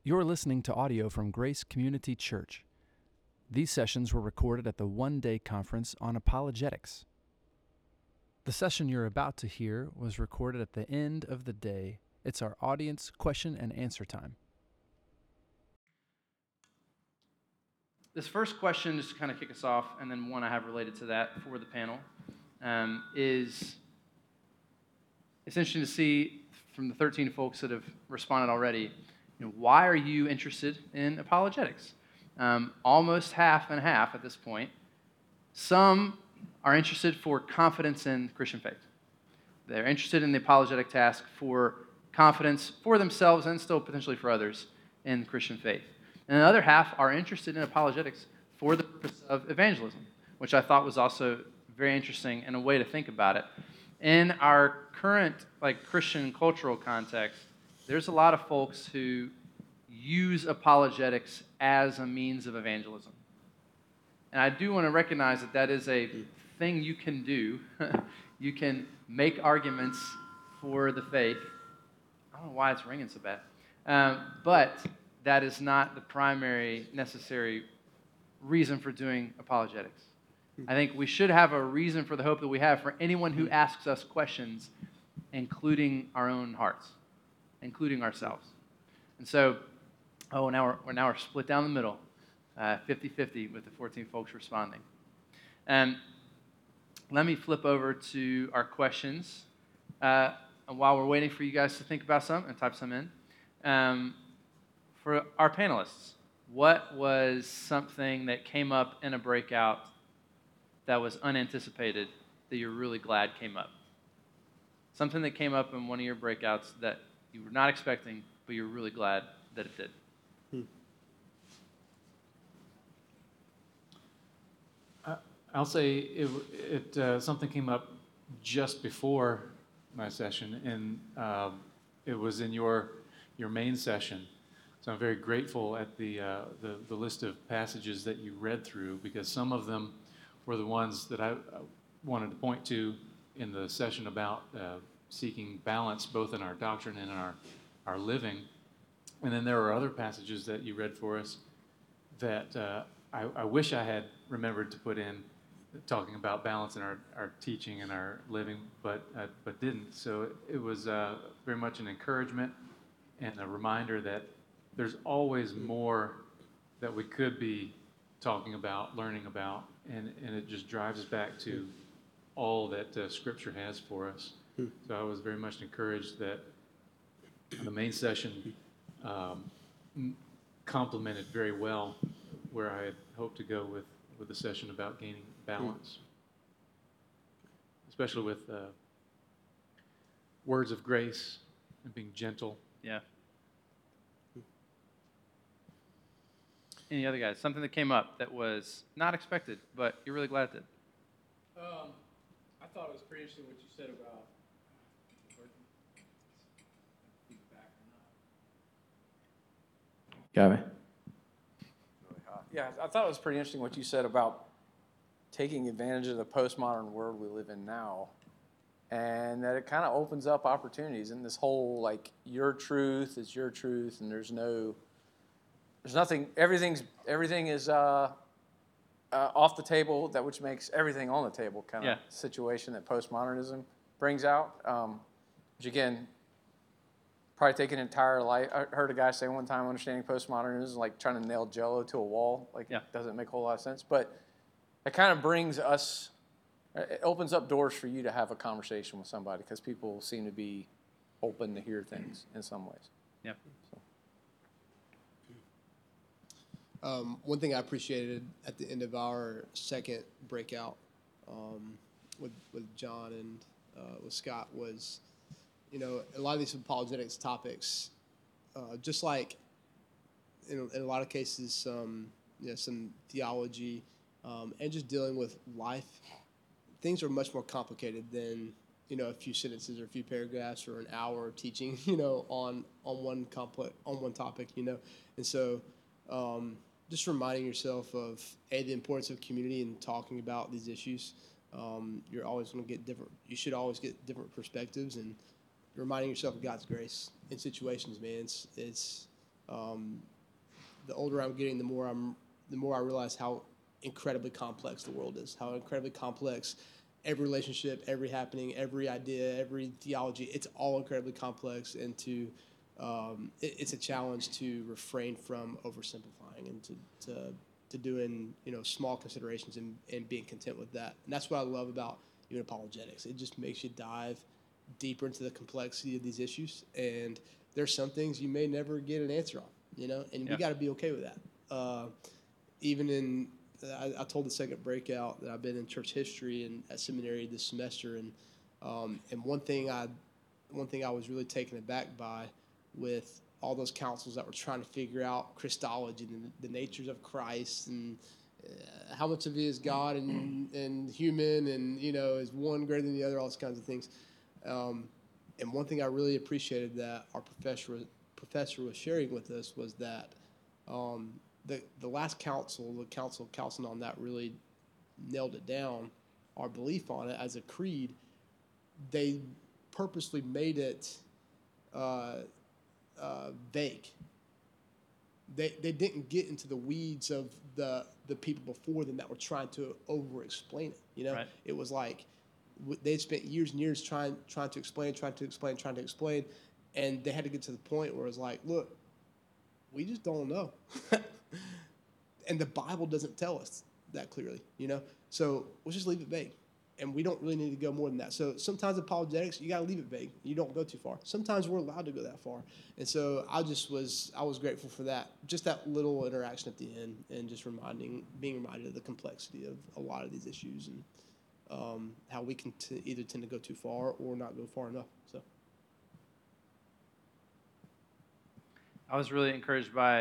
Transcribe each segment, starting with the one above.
You're listening to audio from Grace Community Church. These sessions were recorded at the one-day conference on apologetics. The session you're about to hear was recorded at the end of the day. It's our audience question and answer time. This first question, just to kind of kick us off, and then one I have related to that for the panel, is it's interesting to see from the 13 folks that have responded already, why are you interested in apologetics? Almost half and half at this point. Some are interested for confidence in Christian faith. They're interested in the apologetic task for confidence for themselves and still potentially for others in Christian faith. And the other half are interested in apologetics for the purpose of evangelism, which I thought was also very interesting and a way to think about it. In our current Christian cultural context, there's a lot of folks who use apologetics as a means of evangelism. And I do want to recognize that that is a thing you can do. You can make arguments for the faith. I don't know why it's ringing so bad. But that is not the primary necessary reason for doing apologetics. I think we should have a reason for the hope that we have for anyone who asks us questions, including our own hearts, including ourselves. And so, now we're split down the middle, 50-50 with the 14 folks responding. Let me flip over to our questions. And while we're waiting for you guys to think about some and type some in, for our panelists, what was something that came up in a breakout that was unanticipated that you're really glad came up? Something that came up in one of your breakouts that you were not expecting, but you're really glad that it did. I'll say it something came up just before my session, and it was in your main session. So I'm very grateful at the list of passages that you read through, because some of them were the ones that I wanted to point to in the session about seeking balance both in our doctrine and in our living. And then there were other passages that you read for us that I wish I had remembered to put in, talking about balance in our teaching and our living, but didn't. So it was very much an encouragement and a reminder that there's always more that we could be talking about, learning about, and it just drives us back to all that Scripture has for us. So I was very much encouraged that the main session complemented very well where I had hoped to go with the session about gaining balance, especially with words of grace and being gentle. Yeah. Any other guys? Something that came up that was not expected, but you're really glad it did. I thought it was pretty interesting what you said about feedback or not. Got me. Really hot. Yeah, I thought it was pretty interesting what you said about taking advantage of the postmodern world we live in now, and that it kind of opens up opportunities. And this whole your truth is your truth, and there's nothing. Everything is off the table, which makes everything on the table kind of situation that postmodernism brings out. Which again, probably take an entire life. I heard a guy say one time, understanding postmodernism is like trying to nail Jell-O to a wall. Doesn't make a whole lot of sense, but it kind of brings us. It opens up doors for you to have a conversation with somebody, because people seem to be open to hear things in some ways. Yep. So. One thing I appreciated at the end of our second breakout with John and with Scott was, a lot of these apologetics topics, just like in a lot of cases, some theology and just dealing with life, things are much more complicated than a few sentences or a few paragraphs or an hour of teaching, on one topic, and so. Just reminding yourself of the importance of community and talking about these issues. You're always going to get different. You should always get different perspectives, and reminding yourself of God's grace in situations, man. It's The older I'm getting, the more I realize how incredibly complex the world is, how incredibly complex every relationship, every happening, every idea, every theology, it's all incredibly complex, and it's a challenge to refrain from oversimplifying and to doing small considerations and being content with that. And that's what I love about even apologetics. It just makes you dive deeper into the complexity of these issues, and there's some things you may never get an answer on, and we got to be okay with that. I told the second breakout that I've been in church history and at seminary this semester, and one thing I was really taken aback by with all those councils that were trying to figure out Christology and the natures of Christ and how much of it is God and human and is one greater than the other, all those kinds of things. And one thing I really appreciated that our professor was sharing with us was that the last council, the Council of Chalcedon, that really nailed it down, our belief on it as a creed. They purposely made it vague. They didn't get into the weeds of the people before them that were trying to over-explain it. Right. It was like they'd spent years and years trying to explain, and they had to get to the point where it was like, look, we just don't know. And the Bible doesn't tell us that clearly, So let's just leave it vague. And we don't really need to go more than that. So sometimes apologetics, you got to leave it vague. You don't go too far. Sometimes we're allowed to go that far. And so I was grateful for that, just that little interaction at the end, and just being reminded of the complexity of a lot of these issues and how we can either tend to go too far or not go far enough. So I was really encouraged by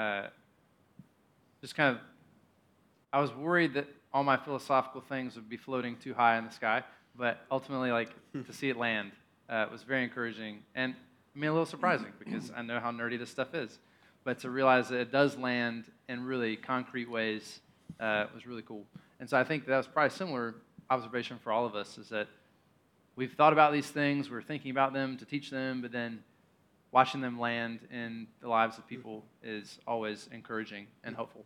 I was worried that all my philosophical things would be floating too high in the sky, but ultimately, to see it land was very encouraging and a little surprising because I know how nerdy this stuff is. But to realize that it does land in really concrete ways was really cool. And so I think that was probably a similar observation for all of us, is that we've thought about these things, we're thinking about them to teach them, but then watching them land in the lives of people is always encouraging and hopeful.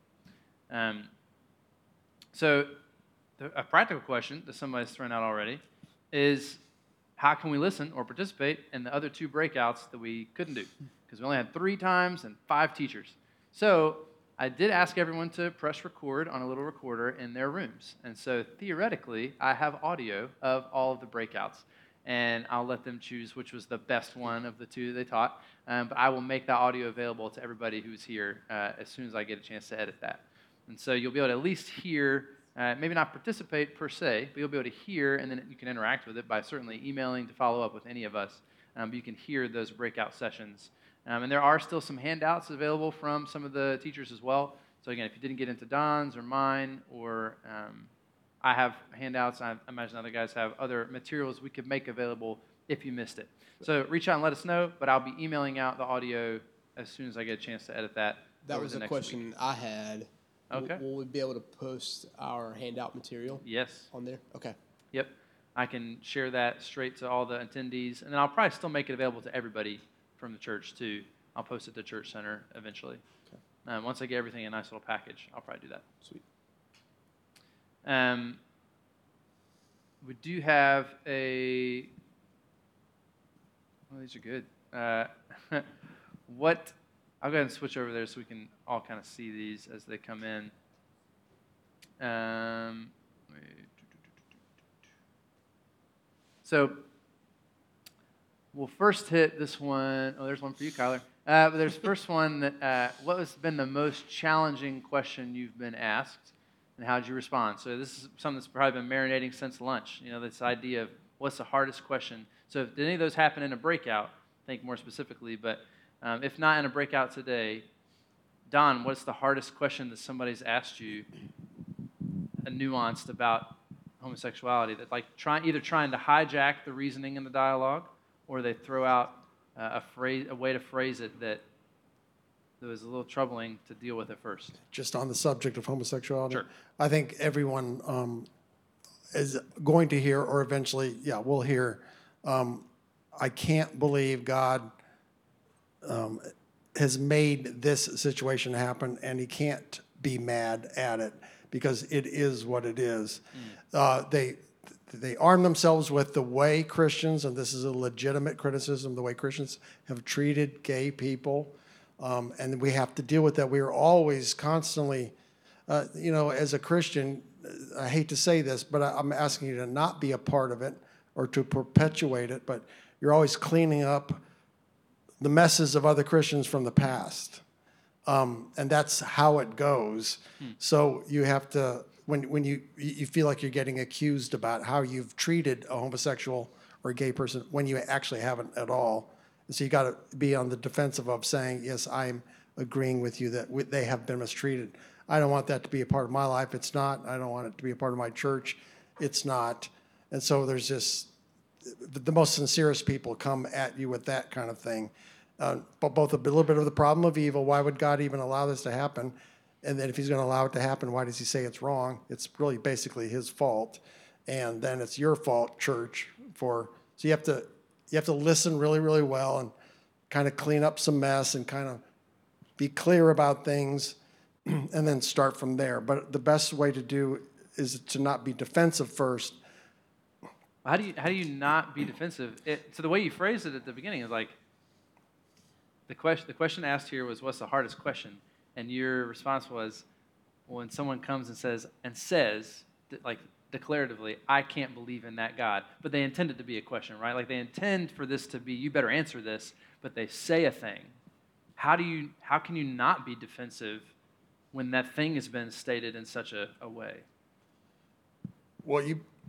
So a practical question that somebody's thrown out already is, how can we listen or participate in the other 2 breakouts that we couldn't do? Because we only had 3 times and 5 teachers. So I did ask everyone to press record on a little recorder in their rooms. And so theoretically, I have audio of all of the breakouts. And I'll let them choose which was the best one of the 2 that they taught. But I will make that audio available to everybody who's here as soon as I get a chance to edit that. And so you'll be able to at least hear, maybe not participate per se, but you'll be able to hear, and then you can interact with it by certainly emailing to follow up with any of us. But you can hear those breakout sessions. And there are still some handouts available from some of the teachers as well. So again, if you didn't get into Don's or mine, or I have handouts, I imagine other guys have other materials we could make available if you missed it. So reach out and let us know, but I'll be emailing out the audio as soon as I get a chance to edit that. that was a question week. I had. Okay. Will we be able to post our handout material Yes. on there? Okay. Yep. I can share that straight to all the attendees, and then I'll probably still make it available to everybody from the church too. I'll post it to Church Center eventually. Okay. Once I get everything in a nice little package, I'll probably do that. Sweet. We do have a. Well, these are good. I'll go ahead and switch over there so we can all kind of see these as they come in. So we'll first hit this one. Oh, there's one for you, Kyler. But there's first one that, what has been the most challenging question you've been asked, and how did you respond? So this is something that's probably been marinating since lunch, this idea of what's the hardest question. So did any of those happen in a breakout? Think more specifically, but if not in a breakout today, Don, what's the hardest question that somebody's asked you, nuanced about homosexuality, that either trying to hijack the reasoning in the dialogue, or they throw out a way to phrase it that was a little troubling to deal with at first? Just on the subject of homosexuality, Sure. I think everyone is going to hear, or eventually, will hear, I can't believe God has made this situation happen, and he can't be mad at it because it is what it is. They arm themselves with the way Christians, and this is a legitimate criticism, the way Christians have treated gay people, and we have to deal with that. We are always constantly, as a Christian, I hate to say this, but I'm asking you to not be a part of it or to perpetuate it, but you're always cleaning up the messes of other Christians from the past. And that's how it goes. So you have to, when you feel like you're getting accused about how you've treated a homosexual or a gay person when you actually haven't at all. And so you got to be on the defensive of saying, yes, I'm agreeing with you that they have been mistreated. I don't want that to be a part of my life. It's not. I don't want it to be a part of my church. It's not. And so there's just, the most sincerest people come at you with that kind of thing. But both a little bit of the problem of evil, why would God even allow this to happen? And then if he's going to allow it to happen, why does he say it's wrong? It's really basically his fault. And then it's your fault, church, so you have to listen really, really well and kind of clean up some mess and kind of be clear about things and then start from there. But the best way to do is to not be defensive first. How do you not be defensive? So the way you phrased it at the beginning is like, the question asked here was, what's the hardest question? And your response was, when someone comes and says, like declaratively, I can't believe in that God. But they intend it to be a question, right? Like they intend for this to be, you better answer this, but they say a thing. How can you not be defensive when that thing has been stated in such a way? Well,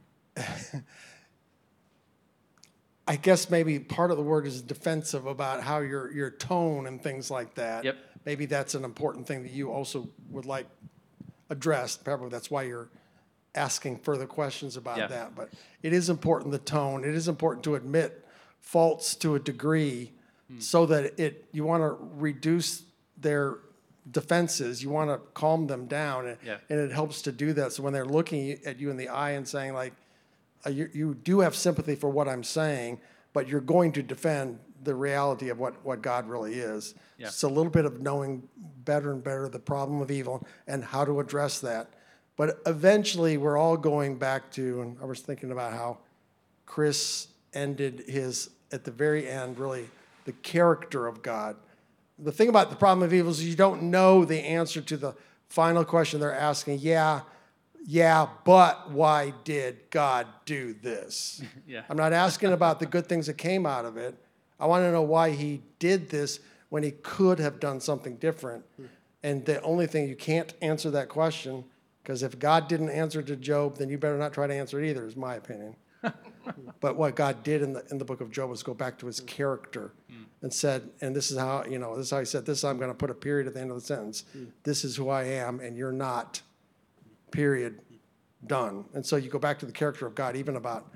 I guess maybe part of the word is defensive about how your tone and things like that. Yep. Maybe that's an important thing that you also would like addressed. Probably that's why you're asking further questions about that. But it is important, the tone. It is important to admit faults to a degree so that you want to reduce their defenses. You want to calm them down. And it helps to do that. So when they're looking at you in the eye and saying like, you do have sympathy for what I'm saying, but you're going to defend the reality of what God really is. Yeah. It's a little bit of knowing better and better the problem of evil and how to address that. But eventually we're all going back to, and I was thinking about how Chris ended at the very end, really, the character of God. The thing about the problem of evil is you don't know the answer to the final question they're asking. Yeah, but why did God do this? I'm not asking about the good things that came out of it. I want to know why he did this when he could have done something different. And the only thing, you can't answer that question, because if God didn't answer to Job, then you better not try to answer it either, is my opinion. But what God did in the book of Job was go back to his character and said, and this is how he said, this I'm going to put a period at the end of the sentence. This is who I am, and you're not. Period. Done. And so you go back to the character of God, even about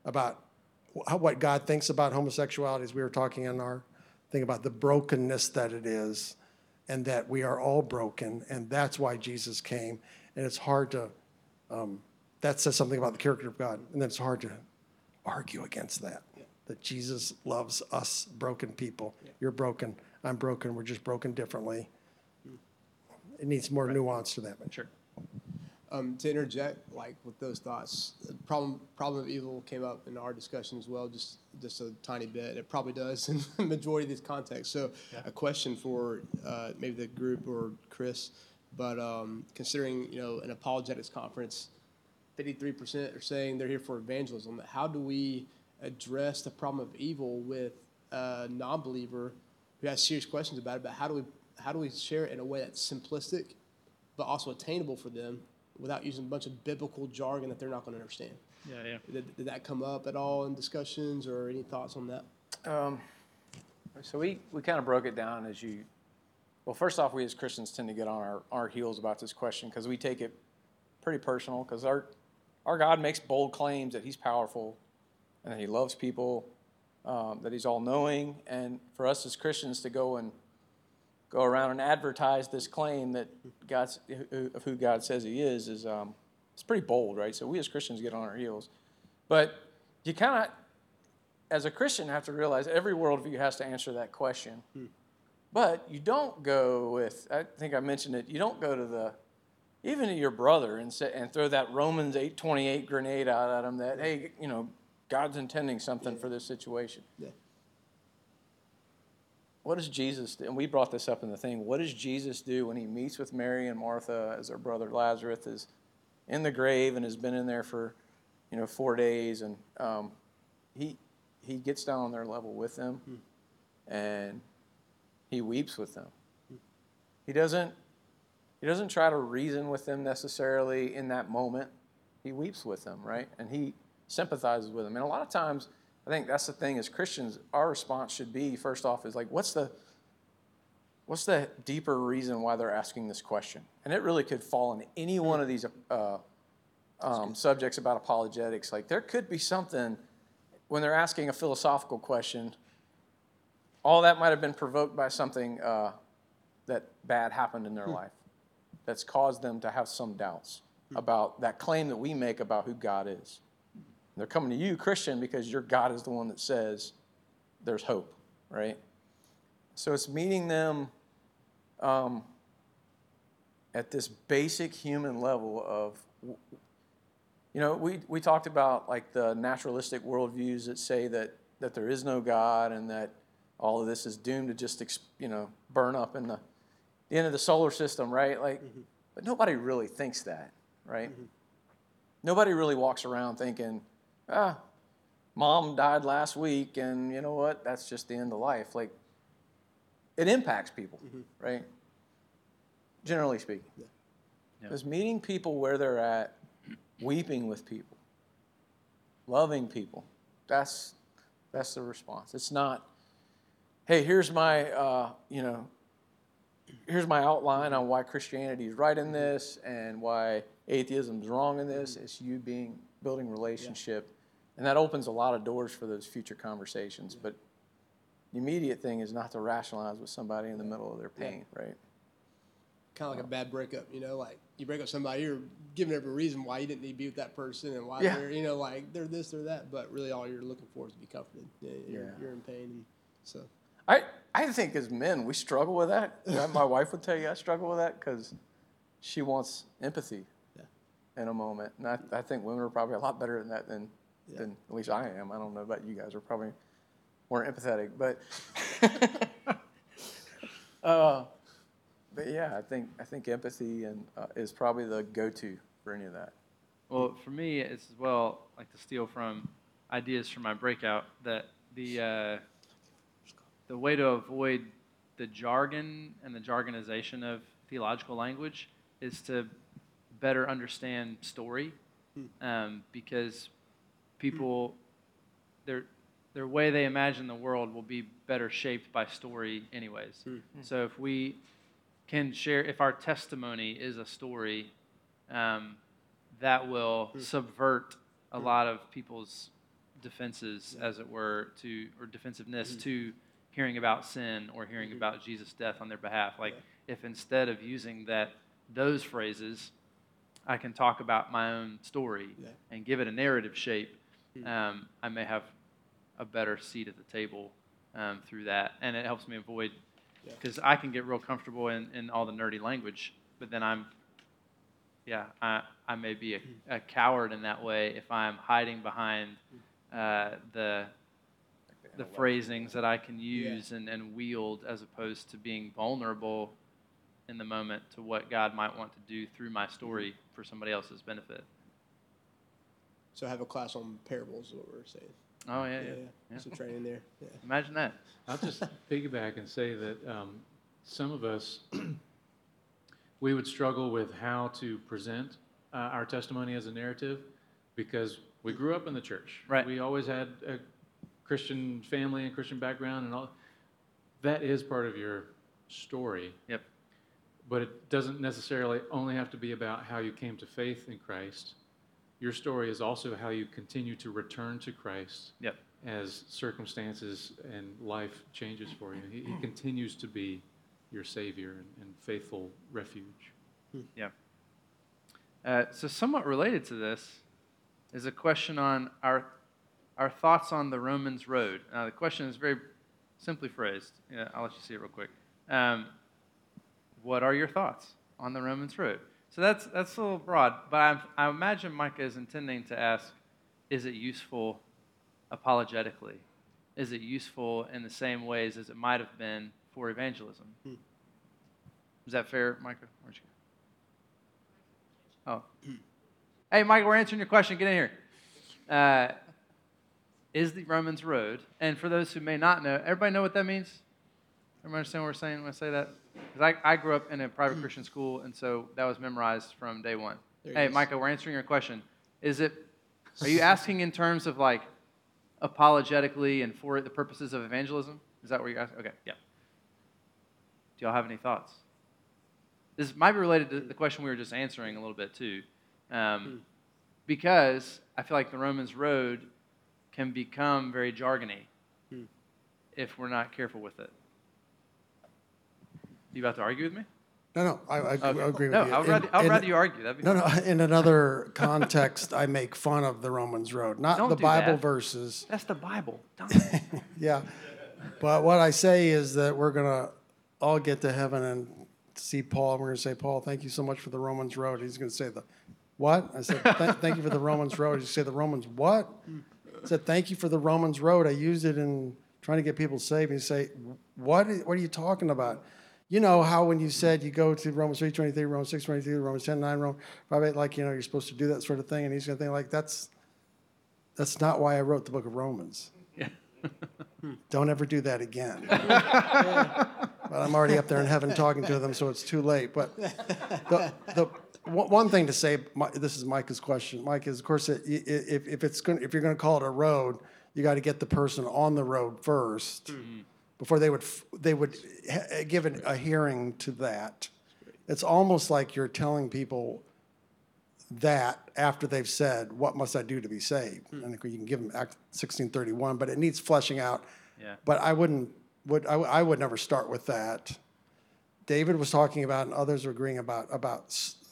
what God thinks about homosexuality, as we were talking in our thing about the brokenness that it is, and that we are all broken, and that's why Jesus came. And it's hard to, that says something about the character of God, and then it's hard to argue against that Jesus loves us broken people. You're broken, I'm broken, we're just broken differently. It needs more nuance to that. Sure. To interject, like with those thoughts, the problem of evil came up in our discussion as well, just a tiny bit. It probably does in the majority of these contexts. So, a question for maybe the group or Chris, but considering an apologetics conference, 53% are saying they're here for evangelism. How do we address the problem of evil with a non-believer who has serious questions about it? But how do we share it in a way that's simplistic, but also attainable for them, without using a bunch of biblical jargon that they're not going to understand? Yeah. Did that come up at all in discussions, or any thoughts on that? So we kind of broke it down well, first off, we as Christians tend to get on our heels about this question because we take it pretty personal, because our God makes bold claims that he's powerful and that he loves people, that he's all-knowing. And for us as Christians to go around and advertise this claim that of who God says he is it's pretty bold, right? So we as Christians get on our heels. But you kind of, as a Christian, have to realize every worldview has to answer that question. But you don't go with, I think I mentioned it, you don't go to even to your brother and throw that Romans 8:28 grenade out at him that, hey, God's intending something for this situation. Yeah. What does Jesus do? And we brought this up in the thing. What does Jesus do when he meets with Mary and Martha as their brother Lazarus is in the grave and has been in there for, 4 days? And he gets down on their level with them, and he weeps with them. He doesn't try to reason with them necessarily in that moment. He weeps with them, right? And he sympathizes with them. And a lot of times, I think that's the thing as Christians, our response should be, first off, is like, what's the deeper reason why they're asking this question? And it really could fall into any one of these subjects about apologetics. Like, there could be something when they're asking a philosophical question, all that might have been provoked by something that bad happened in their life that's caused them to have some doubts about that claim that we make about who God is. And they're coming to you, Christian, because your God is the one that says there's hope, right? So it's meeting them at this basic human level of, we talked about like the naturalistic worldviews that say that there is no God and that all of this is doomed to just, burn up in the end of the solar system, right? Like, but nobody really thinks that, right? Nobody really walks around thinking, Mom died last week, and you know what? That's just the end of life. Like, it impacts people, right? Generally speaking. Yeah. Because meeting people where they're at, weeping with people, loving people, that's the response. It's not, hey, here's my outline on why Christianity is right in this and why atheism is wrong in this. It's you building relationship. Yeah. And that opens a lot of doors for those future conversations. But the immediate thing is not to rationalize with somebody in the middle of their pain, right? Kind of like a bad breakup, like you break up with somebody, you're giving every reason why you didn't need to be with that person and why they're, like they're this or that. But really all you're looking for is to be comforted. You're in pain. And so I think as men, we struggle with that. My wife would tell you I struggle with that because she wants empathy in a moment. And I think women are probably a lot better at that than at least I am. I don't know about you guys. We're probably more empathetic. But but yeah, I think empathy is probably the go-to for any of that. Well, for me, it's as well like to steal from ideas from my breakout that the way to avoid the jargon and the jargonization of theological language is to better understand story, because people, their way they imagine the world will be better shaped by story anyways. So if we can share, if our testimony is a story, that will subvert a lot of people's defenses, as it were, or defensiveness to hearing about sin or hearing about Jesus' death on their behalf. Like, if instead of using those phrases, I can talk about my own story and give it a narrative shape, I may have a better seat at the table through that. And it helps me avoid, because I can get real comfortable in all the nerdy language, but then I may be a coward in that way if I'm hiding behind the phrasings that I can use and wield, as opposed to being vulnerable in the moment to what God might want to do through my story for somebody else's benefit. So have a class on parables is what we're saying. Oh, yeah. Some training there. Yeah. Imagine that. I'll just piggyback and say that some of us, we would struggle with how to present our testimony as a narrative because we grew up in the church. Right. We always had a Christian family and Christian background and all. That is part of your story. Yep. But it doesn't necessarily only have to be about how you came to faith in Christ. Your story is also how you continue to return to Christ as circumstances and life changes for you. He continues to be your Savior and faithful refuge. Yeah. So somewhat related to this is a question on our thoughts on the Romans road. The question is very simply phrased. I'll let you see it real quick. What are your thoughts on the Romans road? So that's a little broad, but I imagine Micah is intending to ask, is it useful apologetically? Is it useful in the same ways as it might have been for evangelism? Is that fair, Micah? Where'd you go? Oh. Hey, Micah, we're answering your question. Get in here. Is the Romans road, and for those who may not know, everybody know what that means? Everybody understand what we're saying when I say that? Because I grew up in a private Christian school, and so that was memorized from day one. Hey, Micah, we're answering your question. Are you asking in terms of like apologetically and for the purposes of evangelism? Is that what you're asking? Okay, yeah. Do y'all have any thoughts? This might be related to the question we were just answering a little bit too. Because I feel like the Romans road can become very jargony if we're not careful with it. You about to argue with me? No, I agree with you. No, I'd rather you argue. That'd be No, in another context, I make fun of the Romans road, not Don't the do Bible that. verses. That's the Bible. Yeah, but what I say is that we're going to all get to heaven and see Paul, and we're going to say, Paul, thank you so much for the Romans road. He's going to say, what? I said, thank you for the Romans road. He said, the Romans what? I said, thank you for the Romans road. I used it in trying to get people saved. And he say, what are you talking about? You know how when you said you go to Romans 3:23, Romans 6:22, Romans 10:9, Romans 5:8, like, you're supposed to do that sort of thing. And he's going to think like, that's not why I wrote the book of Romans. Yeah. Don't ever do that again. But I'm already up there in heaven talking to them, so it's too late. But the one thing to say, this is Micah's question. Mike, is of course, if you're going to call it a road, you got to get the person on the road first. Before they would give a hearing to that. It's almost like you're telling people that after they've said, what must I do to be saved? And you can give them Act 1631, but it needs fleshing out. Yeah. But I would never start with that. David was talking about, and others are agreeing about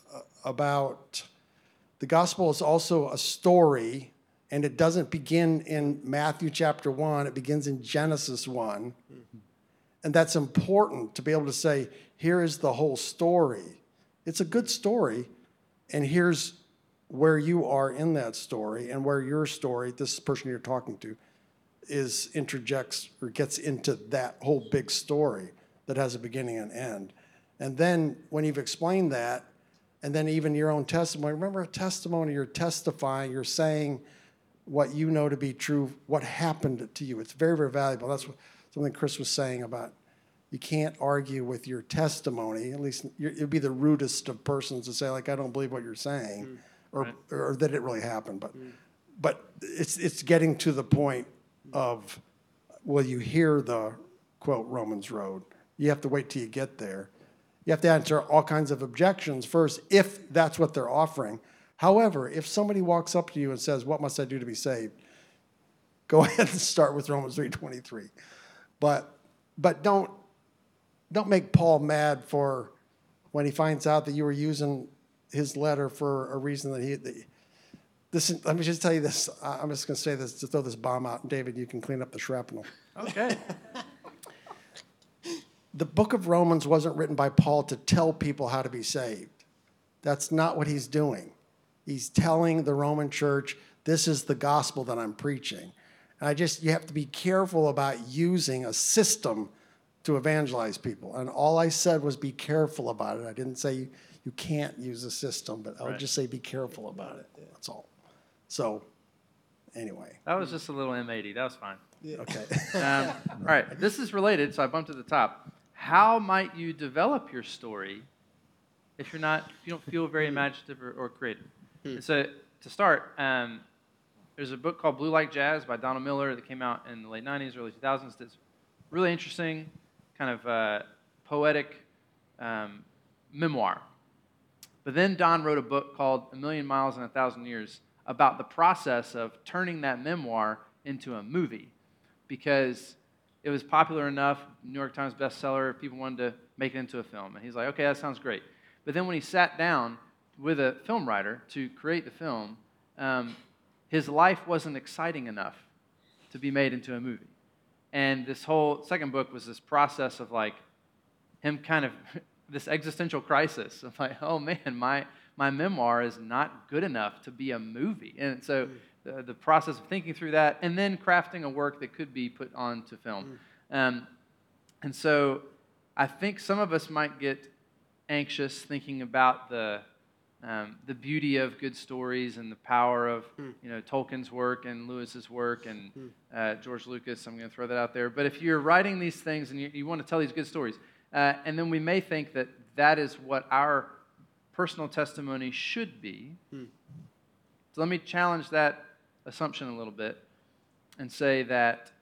the gospel is also a story. And it doesn't begin in Matthew chapter 1. It begins in Genesis 1. And that's important to be able to say, here is the whole story. It's a good story. And here's where you are in that story and where your story, this person you're talking to, interjects or gets into that whole big story that has a beginning and end. And then when you've explained that, and then even your own testimony, remember a testimony, you're testifying, you're saying what you know to be true, what happened to you. It's very, very valuable. That's something Chris was saying about you can't argue with your testimony. At least it would be the rudest of persons to say, like, I don't believe what you're saying, or that it really happened. But it's getting to the point of, well, you hear the, quote, Romans road. You have to wait till you get there. You have to answer all kinds of objections first, if that's what they're offering. However, if somebody walks up to you and says, what must I do to be saved? Go ahead and start with Romans 3:23. But don't make Paul mad for when he finds out that you were using his letter for a reason that let me just tell you this. I'm just going to say this, to throw this bomb out, and David, you can clean up the shrapnel. Okay. The book of Romans wasn't written by Paul to tell people how to be saved. That's not what he's doing. He's telling the Roman church, this is the gospel that I'm preaching. And you have to be careful about using a system to evangelize people. And all I said was be careful about it. I didn't say you can't use a system, but I would just say be careful about it. That's all. So, anyway. That was just a little M80. That was fine. Yeah. Okay. All right. This is related, so I bumped to the top. How might you develop your story if you don't feel very imaginative or creative? So to start, there's a book called Blue Like Jazz by Donald Miller that came out in the late 90s, early 2000s. That's really interesting, kind of poetic memoir. But then Don wrote a book called A Million Miles in 1,000 Years about the process of turning that memoir into a movie, because it was popular enough, New York Times bestseller, people wanted to make it into a film. And he's like, okay, that sounds great. But then when he sat down with a film writer to create the film, his life wasn't exciting enough to be made into a movie. And this whole second book was this process of like him kind of this existential crisis of like, oh man, my memoir is not good enough to be a movie. And so the process of thinking through that and then crafting a work that could be put onto film. And so I think some of us might get anxious thinking about the beauty of good stories and the power of Tolkien's work and Lewis's work and George Lucas. I'm going to throw that out there. But if you're writing these things and you want to tell these good stories, and then we may think that that is what our personal testimony should be. So let me challenge that assumption a little bit and say that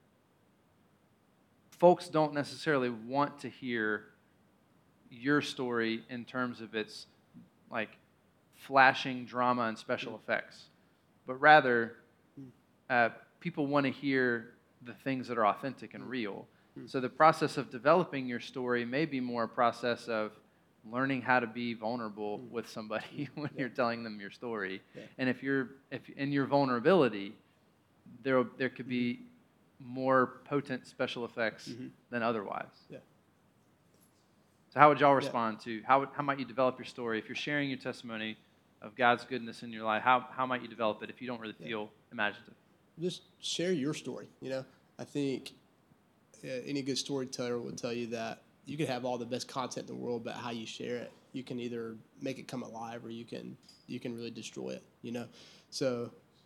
folks don't necessarily want to hear your story in terms of its like flashing drama and special effects, but rather people want to hear the things that are authentic and real. So the process of developing your story may be more a process of learning how to be vulnerable with somebody when you're telling them your story. And if in your vulnerability, there could be more potent special effects than otherwise. So how would y'all respond to, how might you develop your story? If you're sharing your testimony of God's goodness in your life, how might you develop it if you don't really feel imaginative? Just share your story. I think any good storyteller will tell you that you can have all the best content in the world, but how you share it, you can either make it come alive or you can really destroy it. So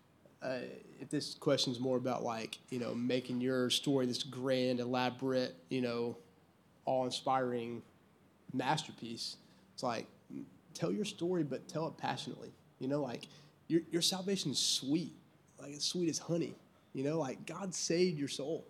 if this question is more about making your story this grand, elaborate, awe-inspiring masterpiece, it's like, tell your story, but tell it passionately. Your salvation is sweet, like it's sweet as honey. God saved your soul.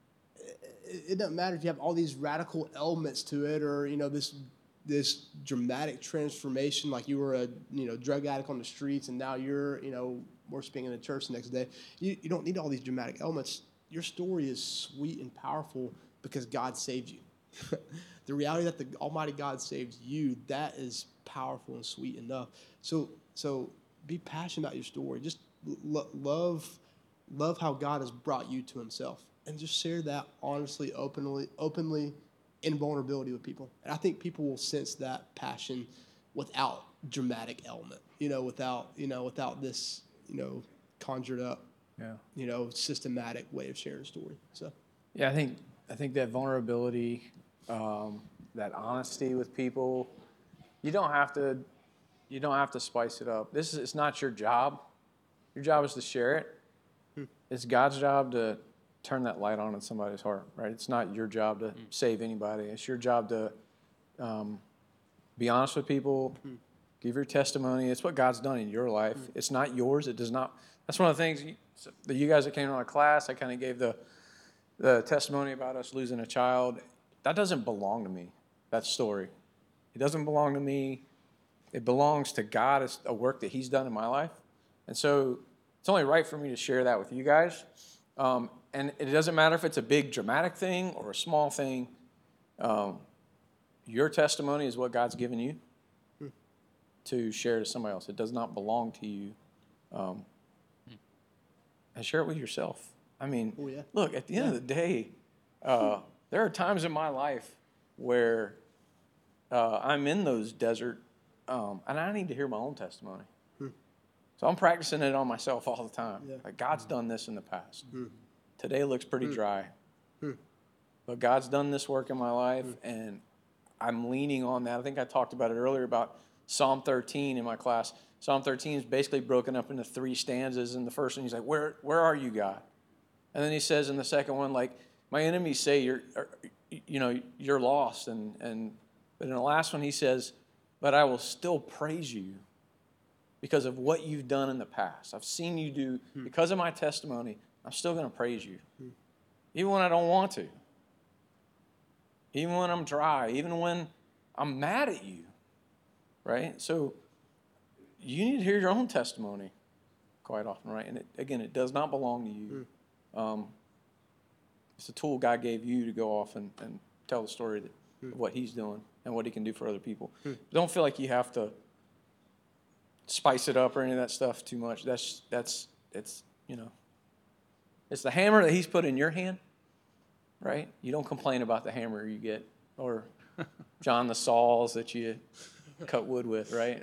It doesn't matter if you have all these radical elements to it, or this dramatic transformation, like you were a drug addict on the streets and now you're worshiping in the church the next day. You don't need all these dramatic elements. Your story is sweet and powerful because God saved you. The reality that the Almighty God saved you, that is powerful and sweet enough. So be passionate about your story. Just love how God has brought you to Himself, and just share that honestly, openly, in vulnerability with people. And I think people will sense that passion without dramatic element. Without this conjured up, systematic way of sharing a story. So yeah, I think that vulnerability, that honesty with people, you don't have to spice it up. It's not your job. Your job is to share it. It's God's job to turn that light on in somebody's heart, right? It's not your job to save anybody. It's your job to be honest with people, give your testimony. It's what God's done in your life. It's not yours. It does not. That's one of the things that you guys that came to my class, I kind of gave the testimony about us losing a child. That doesn't belong to me, that story. It doesn't belong to me. It belongs to God. It's a work that He's done in my life. And so it's only right for me to share that with you guys. And it doesn't matter if it's a big dramatic thing or a small thing. Your testimony is what God's given you to share to somebody else. It does not belong to you. And share it with yourself. I mean, look, at the end of the day, there are times in my life where I'm in those desert, and I need to hear my own testimony. So I'm practicing it on myself all the time. Like, God's done this in the past. Today looks pretty dry. But God's done this work in my life, and I'm leaning on that. I think I talked about it earlier about Psalm 13 in my class. Psalm 13 is basically broken up into 3 stanzas. In the first one, he's like, where are you, God? And then he says in the second one, like, my enemies say you're lost. But in the last one, he says, but I will still praise you because of what you've done in the past. I've seen you do, because of my testimony, I'm still going to praise you. Even when I don't want to. Even when I'm dry. Even when I'm mad at you. Right? So you need to hear your own testimony quite often, right? And it does not belong to you. It's a tool God gave you to go off and tell the story of what He's doing and what He can do for other people. Don't feel like you have to spice it up or any of that stuff too much. It's the hammer that He's put in your hand, right? You don't complain about the hammer you get or John the saws that you cut wood with, right?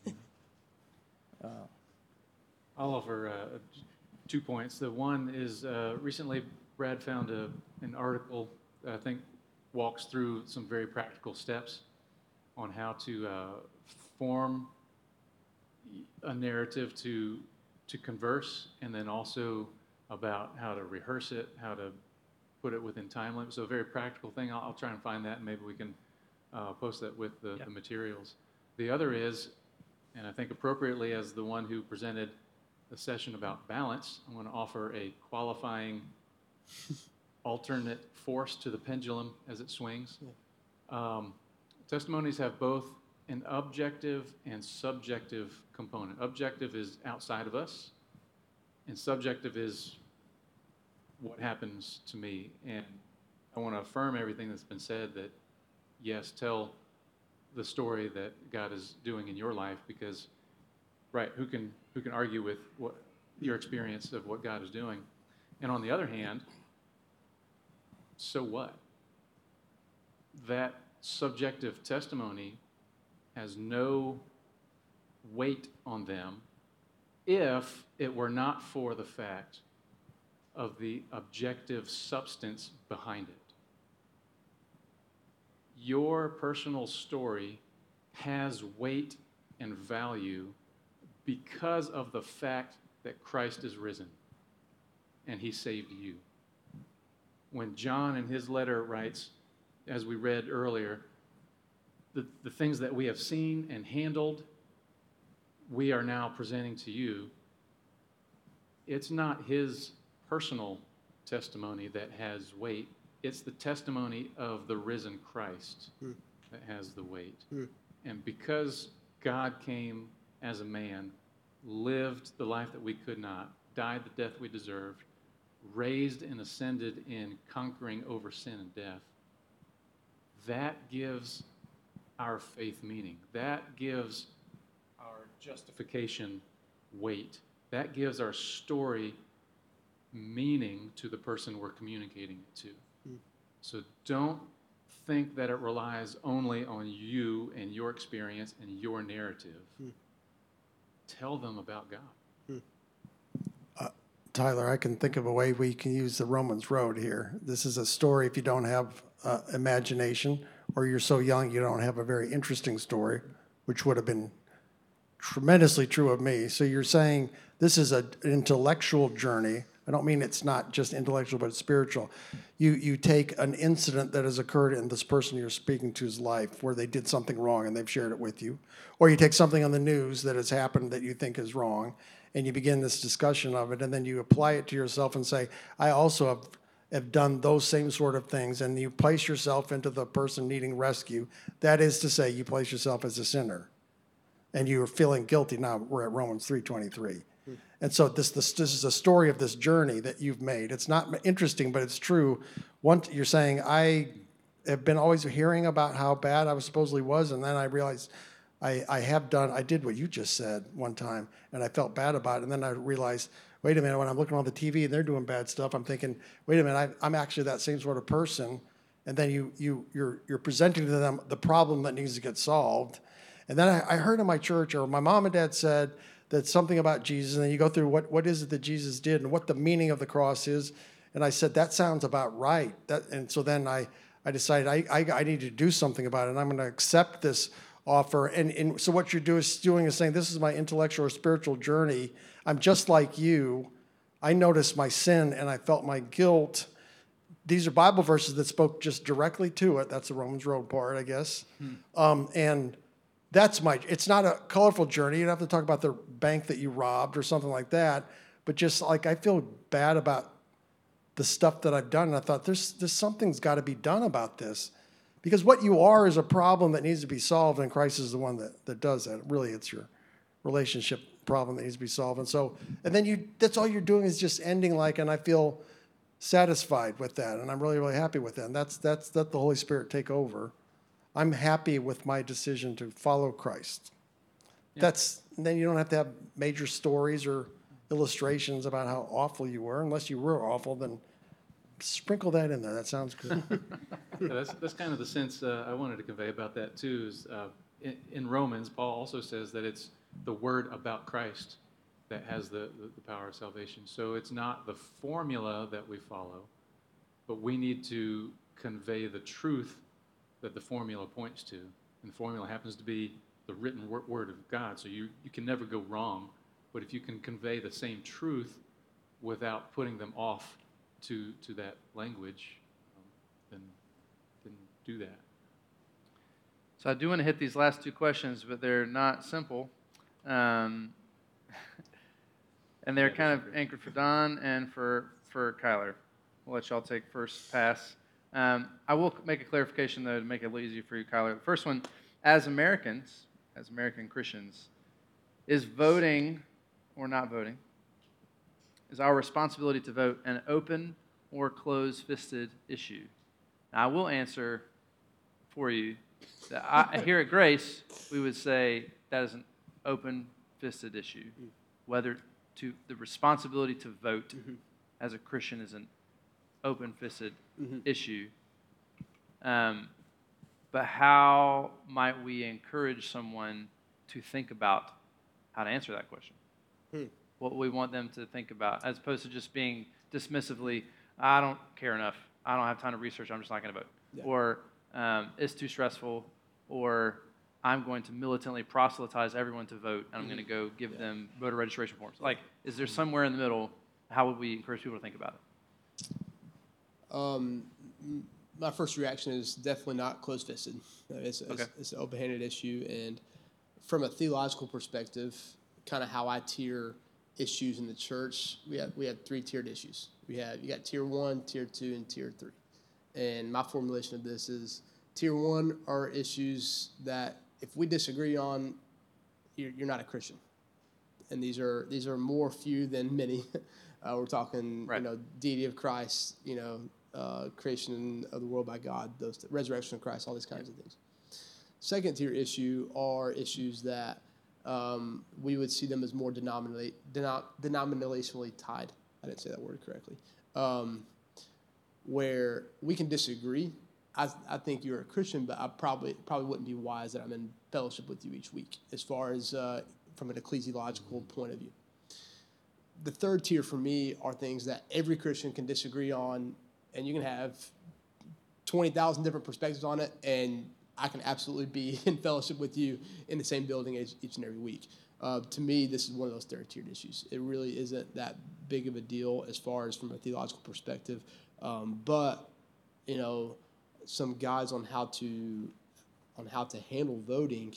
I'll offer 2 points. The one is recently Brad found an article that I think walks through some very practical steps on how to form a narrative to converse, and then also about how to rehearse it, how to put it within time limits. So a very practical thing. I'll try and find that, and maybe we can post that with the materials. The other is, and I think appropriately as the one who presented the session about balance, I'm going to offer a qualifying alternate force to the pendulum as it swings. Testimonies have both an objective and subjective component. Objective is outside of us, and subjective is what happens to me. And I want to affirm everything that's been said, that yes, tell the story that God is doing in your life, because right, who can argue with what your experience of what God is doing? And on the other hand, so what? That subjective testimony has no weight on them if it were not for the fact of the objective substance behind it. Your personal story has weight and value because of the fact that Christ is risen and he saved you. When John in his letter writes, as we read earlier, the things that we have seen and handled, we are now presenting to you. It's not his personal testimony that has weight. It's the testimony of the risen Christ that has the weight. And because God came as a man, lived the life that we could not, died the death we deserved, raised and ascended in conquering over sin and death, that gives our faith meaning. That gives our justification weight. That gives our story meaning to the person we're communicating it to. So don't think that it relies only on you and your experience and your narrative. Tell them about God. Tyler, I can think of a way we can use the Romans Road here. This is a story if you don't have imagination, or you're so young you don't have a very interesting story, which would have been tremendously true of me. So you're saying this is an intellectual journey. I don't mean it's not just intellectual, but it's spiritual. You take an incident that has occurred in this person you're speaking to's life where they did something wrong and they've shared it with you. Or you take something on the news that has happened that you think is wrong, and you begin this discussion of it, and then you apply it to yourself and say, I also have done those same sort of things, and you place yourself into the person needing rescue. That is to say, you place yourself as a sinner, and you are feeling guilty. Now we're at Romans 3:23. And so this is a story of this journey that you've made. It's not interesting, but it's true. You're saying, I have been always hearing about how bad I supposedly was, and then I realized I did what you just said one time, and I felt bad about it, and then I realized, wait a minute, when I'm looking on the TV and they're doing bad stuff, I'm thinking, wait a minute, I'm actually that same sort of person, and then you're presenting to them the problem that needs to get solved. And then I heard in my church, or my mom and dad said, that something about Jesus, and then you go through what is it that Jesus did and what the meaning of the cross is. And I said, that sounds about right. And so then I decided I need to do something about it, and I'm going to accept this offer. And so what you're doing is saying, this is my intellectual or spiritual journey. I'm just like you. I noticed my sin, and I felt my guilt. These are Bible verses that spoke just directly to it. That's the Romans Road part, I guess. And it's not a colorful journey. You don't have to talk about the bank that you robbed or something like that. But just like, I feel bad about the stuff that I've done. And I thought, there's something's got to be done about this. Because what you are is a problem that needs to be solved, and Christ is the one that does that. Really, it's your relationship problem that needs to be solved. And then that's all you're doing is just ending like, and I feel satisfied with that. And I'm really, really happy with that. And let the Holy Spirit take over. I'm happy with my decision to follow Christ. Yeah. Then you don't have to have major stories or illustrations about how awful you were. Unless you were awful, then Sprinkle that in there. That sounds good. Yeah, that's kind of the sense I wanted to convey about that too. Is in Romans, Paul also says that it's the word about Christ that has the power of salvation. So it's not the formula that we follow, but we need to convey the truth that the formula points to. And the formula happens to be the written word of God. So you can never go wrong. But if you can convey the same truth without putting them off to that language, then do that. So I do want to hit these last two questions, but they're not simple. And they're kind of anchored for Don and for Kyler. We'll let y'all take first pass. I will make a clarification, though, to make it a little easier for you, Kyler. The first one, as Americans, as American Christians, is voting or not voting, is our responsibility to vote an open or closed-fisted issue? Now, I will answer for you that here at Grace, we would say that is an open-fisted issue. Whether to the responsibility to vote as a Christian is an open-fisted issue. But how might we encourage someone to think about how to answer that question? What we want them to think about, as opposed to just being dismissively, I don't care enough, I don't have time to research, I'm just not going to vote. Yeah. Or it's too stressful, or I'm going to militantly proselytize everyone to vote, and I'm going to go give them voter registration forms. Like, is there somewhere in the middle? How would we encourage people to think about it? My first reaction is definitely not closed-fisted. It's an open-handed issue, and from a theological perspective, kind of how I tier issues in the church, we have three-tiered issues. You got tier 1, tier 2, and tier 3. And my formulation of this is tier 1 are issues that if we disagree on, you're not a Christian. And these are more few than many. We're talking, deity of Christ, creation of the world by God, resurrection of Christ, all these kinds of things. Second tier issue are issues that we would see them as more denominationally tied. I didn't say that word correctly. Where we can disagree. I think you're a Christian, but I probably wouldn't be wise that I'm in fellowship with you each week, as far as from an ecclesiological point of view. The third tier for me are things that every Christian can disagree on, and you can have 20,000 different perspectives on it, and I can absolutely be in fellowship with you in the same building each and every week. To me, this is one of those third-tiered issues. It really isn't that big of a deal as far as from a theological perspective, but some guides on how to handle voting.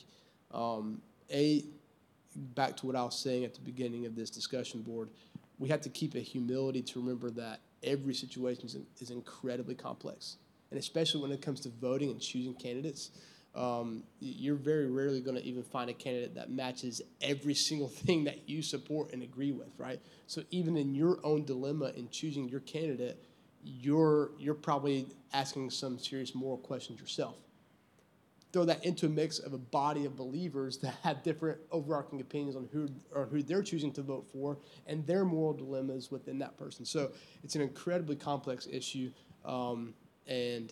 Back to what I was saying at the beginning of this discussion board, we have to keep a humility to remember that every situation is incredibly complex. And especially when it comes to voting and choosing candidates, you're very rarely going to even find a candidate that matches every single thing that you support and agree with, right? So even in your own dilemma in choosing your candidate, you're probably asking some serious moral questions yourself. Throw that into a mix of a body of believers that have different overarching opinions on who they're choosing to vote for and their moral dilemmas within that person. So it's an incredibly complex issue, and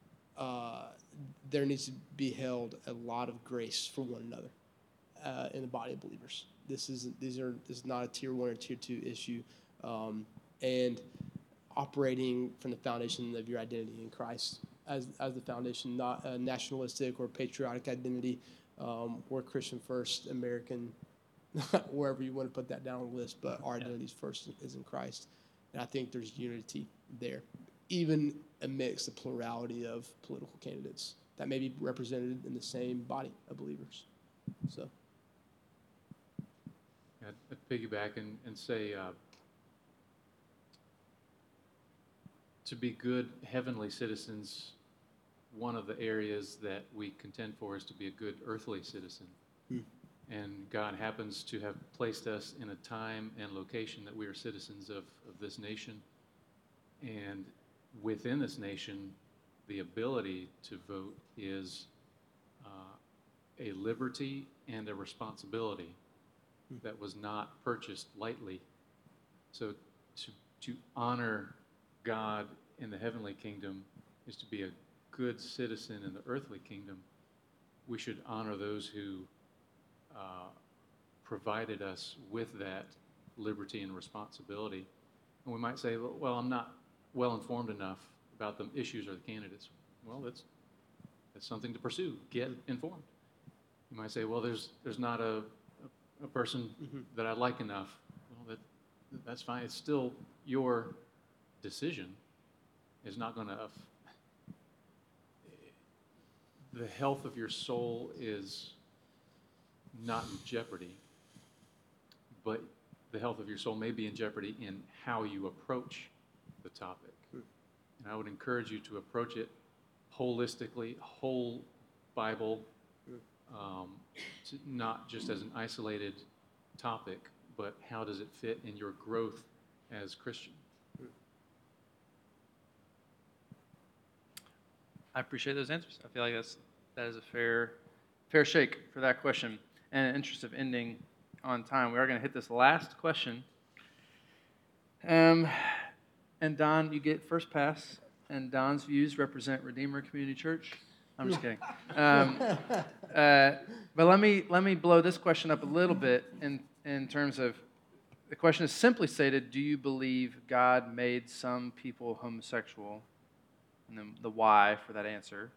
there needs to be held a lot of grace for one another in the body of believers. This is not a tier 1 or tier 2 issue, and operating from the foundation of your identity in Christ as the foundation, not a nationalistic or patriotic identity. We're Christian first, American, wherever you want to put that down on the list, but our identity first is in Christ. And I think there's unity there, even amidst the plurality of political candidates that may be represented in the same body of believers. So, I'd piggyback and say, to be good heavenly citizens, one of the areas that we contend for is to be a good earthly citizen. And God happens to have placed us in a time and location that we are citizens of this nation. And within this nation, the ability to vote is a liberty and a responsibility that was not purchased lightly. So to honor God in the heavenly kingdom is to be a good citizen in the earthly kingdom, we should honor those who provided us with that liberty and responsibility. And we might say, well, I'm not well informed enough about the issues or the candidates. Well, that's something to pursue. Get informed. You might say, well, there's not a person that I like enough. Well, that's fine. It's still your decision. It's not going to. The health of your soul is not in jeopardy, but the health of your soul may be in jeopardy in how you approach the topic. And I would encourage you to approach it holistically, whole Bible, not just as an isolated topic, but how does it fit in your growth as Christian? I appreciate those answers. I feel like that is a fair shake for that question. And in the interest of ending on time, we are going to hit this last question. And Don, you get first pass. And Don's views represent Redeemer Community Church. I'm just kidding. But let me blow this question up a little bit in terms of the question is simply stated: do you believe God made some people homosexual? And then the why for that answer.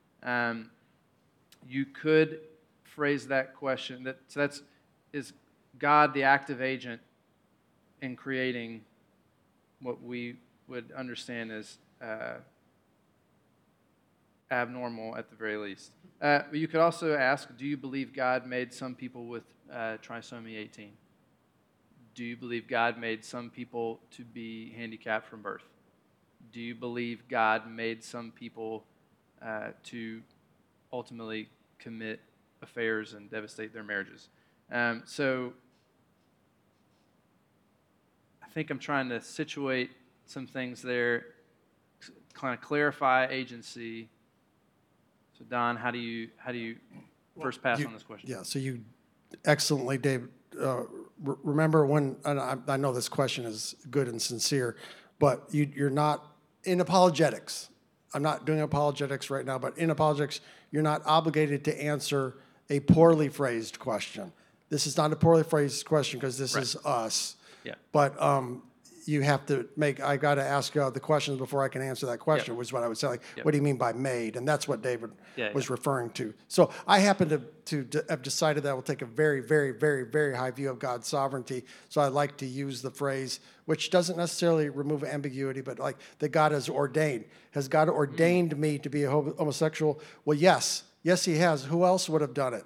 You could phrase that question is God the active agent in creating what we would understand as abnormal at the very least. But you could also ask, do you believe God made some people with trisomy 18? Do you believe God made some people to be handicapped from birth? Do you believe God made some people to ultimately commit affairs and devastate their marriages? So I think I'm trying to situate some things there, kind of clarify agency. So Don, how do you first pass on this question? Yeah, so you excellently, Dave. Remember when, and I know this question is good and sincere, but you're not, in apologetics, I'm not doing apologetics right now, but in apologetics, you're not obligated to answer a poorly phrased question. This is not a poorly phrased question because this is us. Yeah. But you have to I got to ask the questions before I can answer that question, which is what I would say. Like, what do you mean by made? And that's what David was referring to. So I happen to have decided that I will take a very, very, very, very high view of God's sovereignty. So I like to use the phrase, which doesn't necessarily remove ambiguity, but like that God has ordained. Has God ordained me to be a homosexual? Well, yes. Yes, he has. Who else would have done it?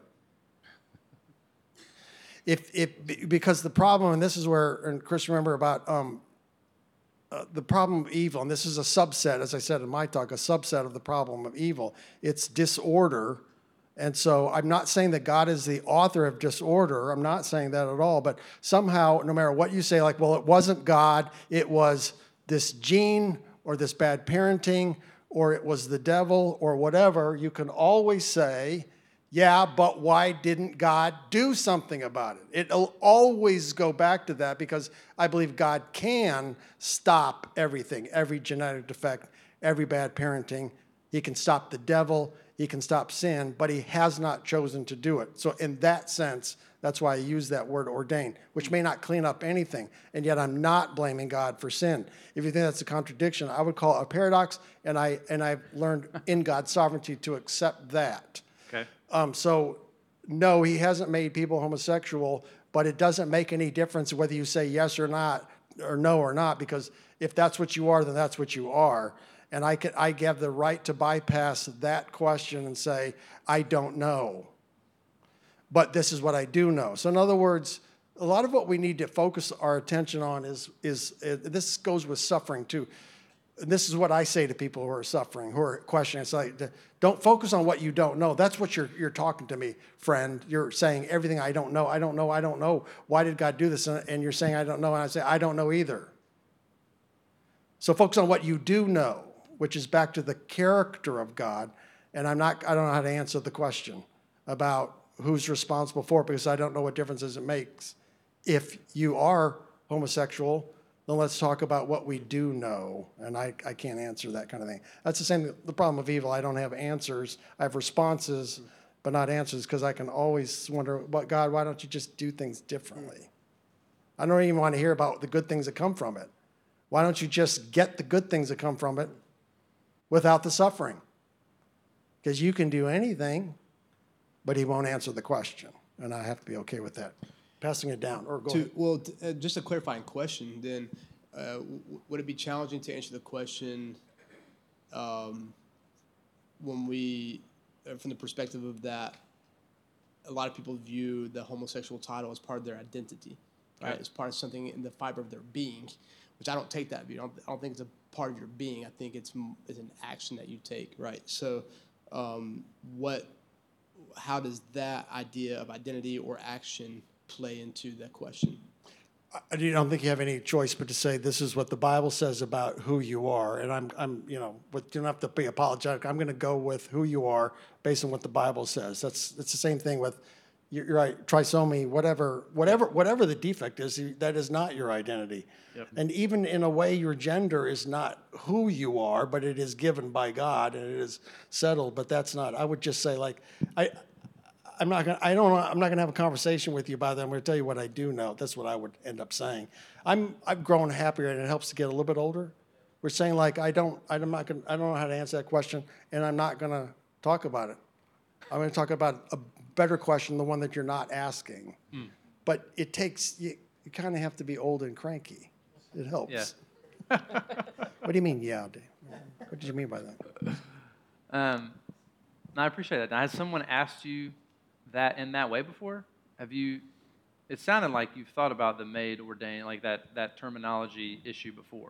Because the problem, and this is where, and Chris, remember about the problem of evil, and this is a subset, as I said in my talk, a subset of the problem of evil. It's disorder. And so I'm not saying that God is the author of disorder. I'm not saying that at all. But somehow, no matter what you say, like, well, it wasn't God, it was this gene or this bad parenting, or it was the devil or whatever, you can always say, yeah, but why didn't God do something about it? It'll always go back to that because I believe God can stop everything, every genetic defect, every bad parenting. He can stop the devil, he can stop sin, but he has not chosen to do it. So in that sense, that's why I use that word ordained, which may not clean up anything, and yet I'm not blaming God for sin. If you think that's a contradiction, I would call it a paradox, and I've learned in God's sovereignty to accept that. Okay. So, no, he hasn't made people homosexual, but it doesn't make any difference whether you say yes or not, or no or not, because if that's what you are, then that's what you are. And I have the right to bypass that question and say, I don't know, but this is what I do know. So in other words, a lot of what we need to focus our attention on is this goes with suffering too. And this is what I say to people who are suffering, who are questioning. It's like, don't focus on what you don't know. That's what you're talking to me, friend. You're saying everything I don't know, I don't know, I don't know. Why did God do this? And you're saying I don't know, and I say I don't know either. So focus on what you do know, which is back to the character of God. And I don't know how to answer the question about who's responsible for it because I don't know what differences it makes. If you are homosexual, then let's talk about what we do know. And I can't answer that kind of thing. That's the same, the problem of evil. I don't have answers. I have responses, but not answers, because I can always wonder, but God, why don't you just do things differently? I don't even want to hear about the good things that come from it. Why don't you just get the good things that come from it without the suffering? Because you can do anything, but he won't answer the question. And I have to be okay with that. Passing it down, or go ahead. Well, just a clarifying question, then, would it be challenging to answer the question when we, from the perspective of that, a lot of people view the homosexual title as part of their identity, right? As part of something in the fiber of their being, which I don't take that view. I don't think it's a part of your being. I think it's an action that you take, right? So, how does that idea of identity or action play into that question? I don't think you have any choice but to say this is what the Bible says about who you are, and I'm but you don't have to be apologetic. I'm going to go with who you are based on what the Bible says. It's the same thing with, you're right, trisomy, whatever the defect is, that is not your identity. Yep. And even in a way, your gender is not who you are, but it is given by God and it is settled. But that's not. I would just say, like, I'm not gonna have a conversation with you about that. I'm gonna tell you what I do know. That's what I would end up saying. I've grown happier, and it helps to get a little bit older. We're saying, like, I don't know how to answer that question, and I'm not gonna talk about it. I'm gonna talk about a better question, the one that you're not asking. But it takes you kind of have to be old and cranky. It helps. Yeah. What do you mean, yeah, Dave? What did you mean by that? No, I appreciate that. Now, has someone asked you that in that way before? Have you? It sounded like you've thought about the maid ordained, like that terminology issue before.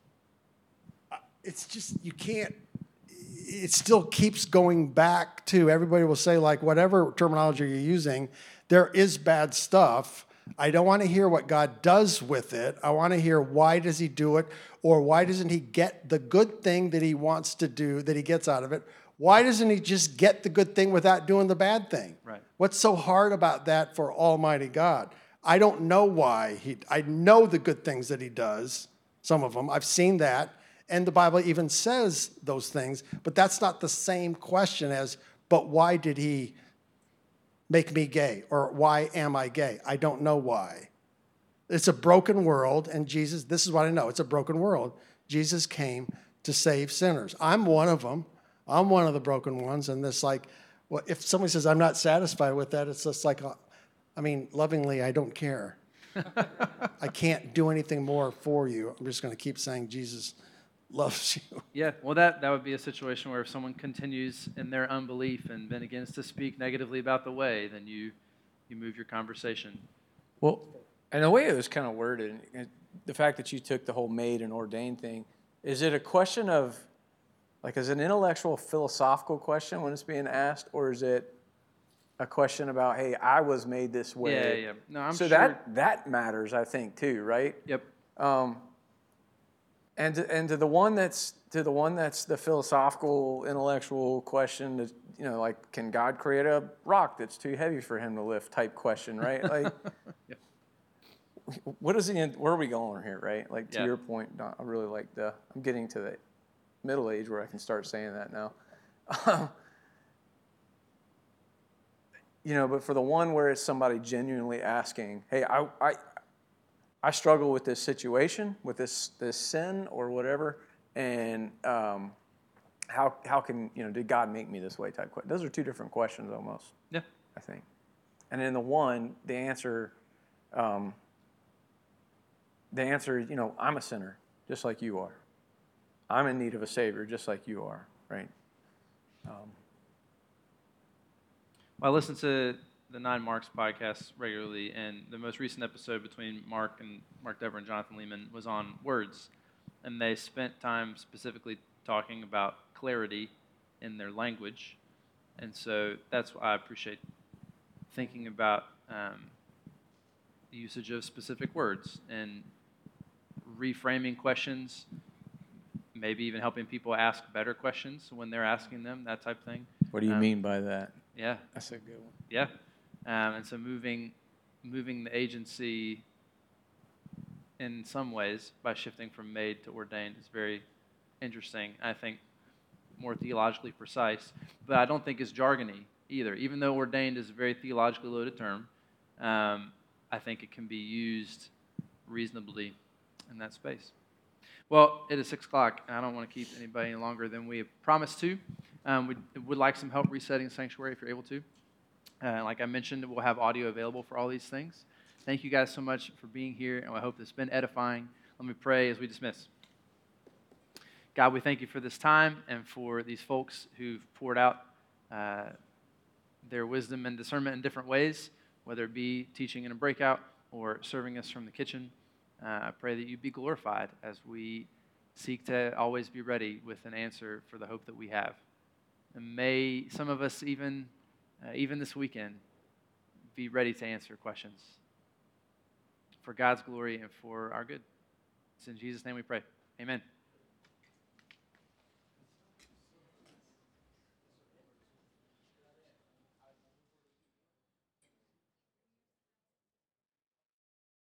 It's just, you can't, it still keeps going back to, everybody will say, like, whatever terminology you're using, there is bad stuff. I don't want to hear what God does with it. I want to hear, why does he do it? Or why doesn't he get the good thing that he wants to do, that he gets out of it? Why doesn't he just get the good thing without doing the bad thing? Right. What's so hard about that for Almighty God? I don't know why I know the good things that he does, some of them. I've seen that. And the Bible even says those things. But that's not the same question as, but why did he make me gay? Or why am I gay? I don't know why. It's a broken world, and Jesus, this is what I know, it's a broken world. Jesus came to save sinners. I'm one of them. I'm one of the broken ones, and this, like, well, if somebody says I'm not satisfied with that, it's just like, lovingly, I don't care. I can't do anything more for you. I'm just going to keep saying Jesus loves you. Yeah, well, that would be a situation where if someone continues in their unbelief and then begins to speak negatively about the way, then you move your conversation. Well, and the way it was kind of worded, the fact that you took the whole made and ordained thing, is it a question of, like, is it an intellectual, philosophical question when it's being asked, or is it a question about, hey, I was made this way? Yeah. No, I'm so sure. that matters, I think, too, right? Yep. And to the one that's the philosophical, intellectual question, that, like, can God create a rock that's too heavy for him to lift type question, right? Like, Yep. what is the end? Where are we going here, right? Like, to Yeah. your point, Don, I really like I'm getting to the middle age where I can start saying that now. But for the one where it's somebody genuinely asking, hey, I struggle with this situation, with this sin or whatever, and how can, did God make me this way type question? Those are two different questions almost. Yeah. I think. And in the one, the answer, I'm a sinner, just like you are. I'm in need of a Savior, just like you are, right? Well, I listen to the 9 Marks podcast regularly, and the most recent episode between Mark Dever and Jonathan Lehman was on words, and they spent time specifically talking about clarity in their language, and so that's why I appreciate thinking about the usage of specific words and reframing questions, maybe even helping people ask better questions when they're asking them, that type of thing. What do you mean by that? Yeah. That's a good one. Yeah. And so moving the agency in some ways by shifting from made to ordained is very interesting. I think more theologically precise, but I don't think it's jargony either. Even though ordained is a very theologically loaded term, I think it can be used reasonably in that space. Well, it is 6 o'clock, and I don't want to keep anybody any longer than we have promised to. We would like some help resetting Sanctuary if you're able to. Like I mentioned, we'll have audio available for all these things. Thank you guys so much for being here, and I hope it's been edifying. Let me pray as we dismiss. God, we thank you for this time and for these folks who've poured out their wisdom and discernment in different ways, whether it be teaching in a breakout or serving us from the kitchen. I pray that you be glorified as we seek to always be ready with an answer for the hope that we have. And may some of us even this weekend be ready to answer questions for God's glory and for our good. It's in Jesus' name we pray. Amen.